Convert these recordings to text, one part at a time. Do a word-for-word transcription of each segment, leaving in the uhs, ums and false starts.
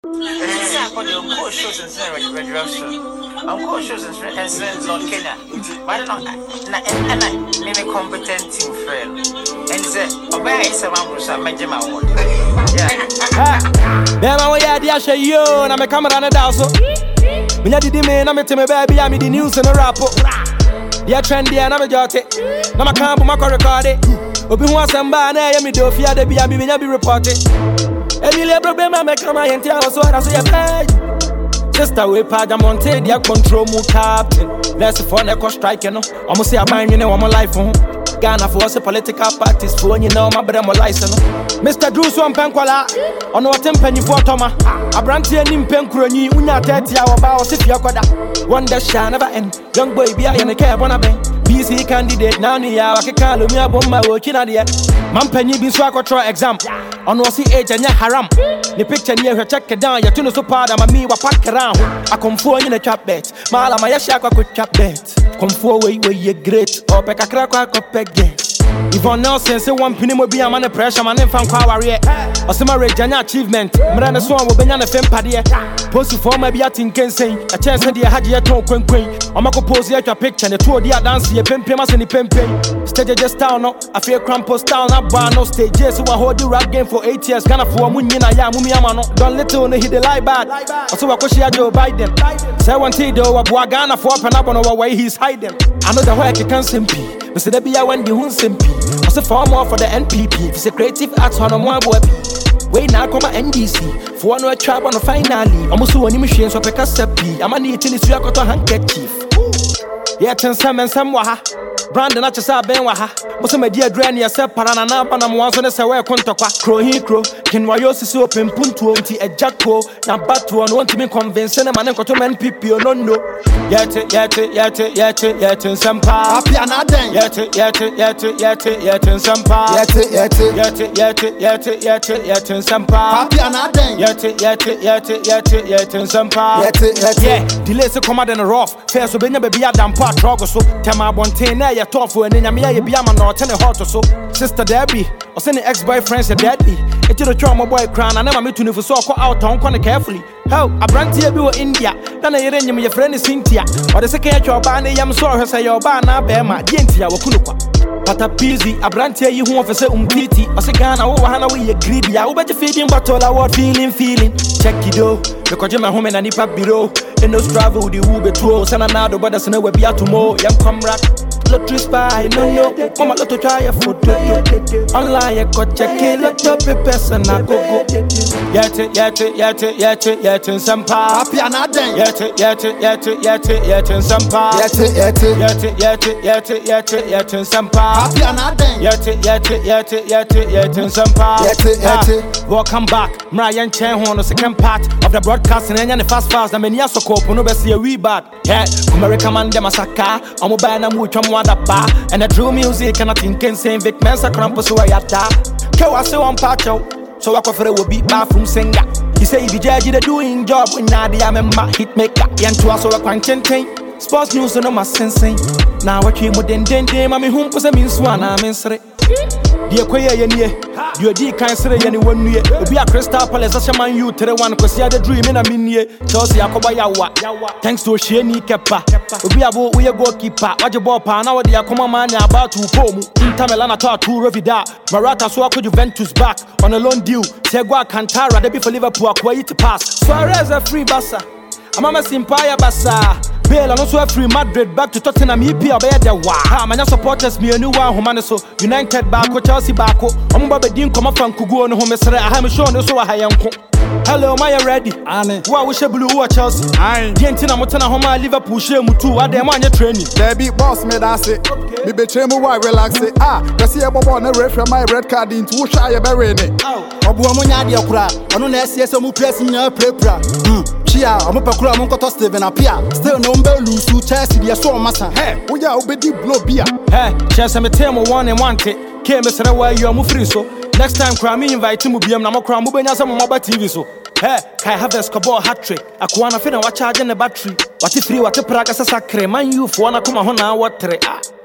Uncle shows and send reduction. Uncle shows and sends on Kenya. Why not? And I name a competent team friend. And say, obey some ambulance, I made him out. Yeah. Then I had the show you, and I'm a camera and a dazzle. When I did the man, I'm a baby, I'm the news and a rapper. They are trendy and I'm a jotty. Now I can't put my record it. Open once and by now, I'm a do fear the B M B when I be reported. Any labor, I make my entire so I say a pay. Just a way, Pad, I'm on take their control, move captain. Let's phone a cost strike, you know. I'm gonna say I'm buying you know, I'm a life on Ghana for us a political parties for you know, my brother, my license. Mister Drew Swan Penquala, on what penny for Toma. A brandy and in Penkroni, Una thirty hour bows if you're one that shall never end. Young boy, be I in a cab on a bank. B C candidate, now near I can call me a bomb working at the end. Man penny be swag try exam. On what see age and ya haram. The picture near her check it down, you're too so proud of me, what pack around. I come for in a trap bet. Mala my shaka could trap bet. Come forward where you're great, or peck a crack or peck get. If on Nelson say one penny will be a man of pressure, man, and found power yet. Or some Regina achievement, Miranda Swan will be an FM paddy. Post for my beating can say, a chance that you had your tongue queen queen. I'm a compose your picture and the two of the dance, your pen pamas and the pen pay. Stage just town, no, I feel crampus town, up bar no stages. So I hold the rap game for eight years, Ghana for a moon, and I am Mumiamano. Don't let you hit the lie bad. So I could share Joe Biden. Say one tea though, a Ghana for up and up on our way he's hiding. I know the way I can simply. Mister Debia when the wound simply. What's the form for the N P P? It's a creative arts on a more web. Wait now, come N D C. For one more tribe on a finally. I'm also an emission, so I can sepi. I'm an eating this record to handkerchief. Yeah, ten some and some waha. Brandon at your ben waha. What's my dear granny, a sep parana, and I'm once on a sawyer contact. Crow he crow. Can Wayosi open punto, a jacko, now batu and want to be convinced, and a man got to men pipi or no no. Yet it, yet it, yet it, yet it, yet in some part. Happy another. Yet it, yet it, yet it, yet it, yet in some part. Yet it, yet it, yet it, yet it, yet it, yet it, yet in some part. Happy another. Yet it, yet it, yet it, yet it, yet in some part. Yet it, yet it. Yeah, delays to come out in the rough. First, we never be a damn part, trog or so. Tama Bontain, you're tough for an enemy, you be a man or ten hot or so. Sister Debbie, or send the ex boyfriends a deadly. It's the trauma boy crown, and never meet to never saw out town quite carefully. How a brand here be India, then I hear your friend is Cynthia. Or the second your band, I'm sorry, her say your bana, Bema, Dientia, Wakunuka. But a busy, a brand here you want to say umpiti, or say Ghana, oh, Hana, we agreed. I will bet you feeding, but all I want feeling, feeling. Check it out, because you're my home and I need pack below. In those travel, the Uber tour, send another, but that's no way be out tomorrow. Young comrade. Lottery spy, no, no, come on, to try a photo. Online, I got check it, let your person, I go go. Yet it, yet it, yet it, yet it, yet in some part. Happy another. Yet it, yet it, yet it, yet it, yet in some part. Yet it, yet it, yet it, yet it, yet it, yet it, yet in some part. Happy another. Yet it, yet it, yet it, yet it, yet in some part. Yet it, yet it. Welcome back, Marian Chen, on the second part of the broadcasting, and the fast fast, I mean, yes, so cool, no best see a wee bad. Yeah, American man, the massacre, I'm a band, I'm with them. And the true music and I think can sing Vic Mensa Krampus who I had that. Go I say one patcho, so I prefer will be bathroom singer. He say if you judge the doing job when Nadia I'm a hit maker. And to us, so I can't change. Sports news and no my sensing. Now I came with den den den, I'm home because I mean swan, I'm in Sre. Dear Quay, you're the kind of anyone near. Be a crystal palace, as a man you to the one because you had a dream in a mini. Chelsea Akobayawa. Thanks to Shani Kepa. We are both we are goalkeeper. What you bought, now they are common man about to Pomu. In Tamelana to Revida. Marata Swako Juventus back on a loan deal. Segua Cantara, they be for Liverpool, quite to pass. Suarez a free bassa. I'm a Simpaya Bassa. Bale and also a free Madrid back to Tottenham. E P or bear the wow. My supporters me a new one who so United back Chelsea back. I'm about to come up from Kugu on home. I am sure no so I am. Hello, am I ready? Anne. Why we should blue or Chelsea? Aye. Gentina Motana Homa Liverpool share mutu. What them on your training? They beat boss me that's it. Me betray me why relax it. Ah, cause see about one red from my red card into shy a berry. Oh, Obuamonia dia kura. Ono na S S mu press in your prepra. Hmm. Chia, I'm a pakura monko to Steven appear. Still no lose to Chelsea, they are so massa. Hey, we are obedi blow beer. Hey, Chelsea me tell me one and one take. Came Mister Why you are free so. Next time cry invite him to be a Namo Cram Bubena some mobile T V so. Hey, can I have a scoreboard hat trick? I can't feel what charging the battery. What if you what a praga sacre, man you for one come on what tre.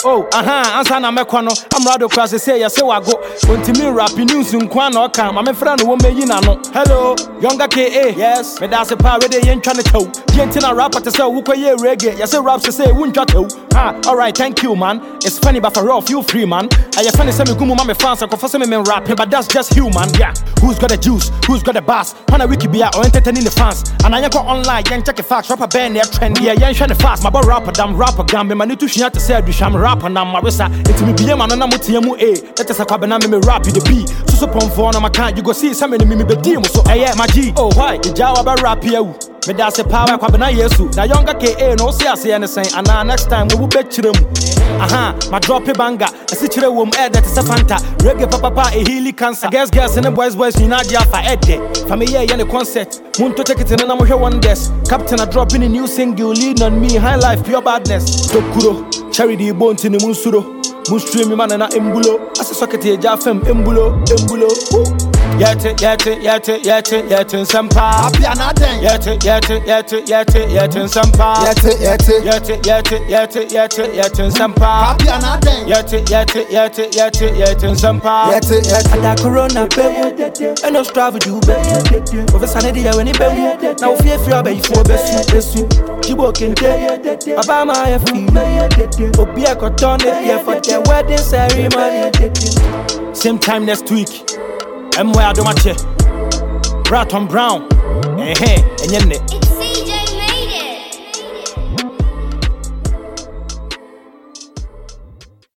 Oh, aha, ansa na mekono. I'm rather cross say ya say wa go. Continue rapping news nkwa na oka. Ma me friend wo meyi na no. Hello, younger K A. Yes. Me da se pa we dey yen twa ne chow. Yen na rapper to say wo koye reggae. Ya say rap say wun twa chow. Ah, all right, thank you man. It's funny but for real feel free man. I funny say me gumu ma me fans and confess me men rapping but that's just human. Yeah. Who's got the juice? Who's got the bass? On a wiki be or entertaining the fans. And I go online, yen check the facts. Rapper band there trend. Yeah, yen shine the fast. My boy rapper damn rapper gam. Me man to shine to say do sham rapper na marisa. It me be man na muti mu A. That is a kwabena me me rap you the B. So so pon for na my can you go see some me me be dim so eh yeah my G. Oh why? The jawa ba rap here. Me da se power kwabena yesu. Na younger K A no see ase anything. And now next time we will bet chirem. Aha, my drop a banger. I see chire wom air that is a fanta. Reggae papa pa a healy cancer. Guess girls and the boys boys you nadia for ed day. Family yeah the concert. Moon to take it in and I'm here one desk. Captain a drop in a new single lean on me. High life pure badness. Tokuro, charity bone in the munsuro. Munstream man and a embulo. As a socket a jafem embulo, embulo. Yet it, yet it, yet it, yet it, yet in some pa. Yet it, yet it, yet it, yet it, yet in some pa. Yet it, yet it, Yet it, yet it, yet it, yet it, yet in some pa. Yet it, yet it, yet it, yet it, yet in some pa. Yet it, yet it. And that corona baby, and no strive to baby. Over Sunday when it baby. Now fear fear baby for best best. Kibo kente, Obama F P. Obia Cotton here for the wedding ceremony. Same time next week. M where I do my check. Bratton Brown. Eh, eh, and